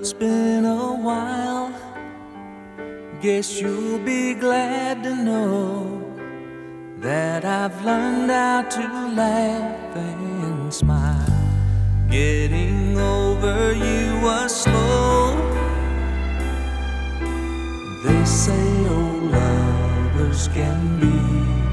It's been a while. Guess you'll be glad to know that I've learned how to laugh and smile. Getting over you was slow. They say old lovers can be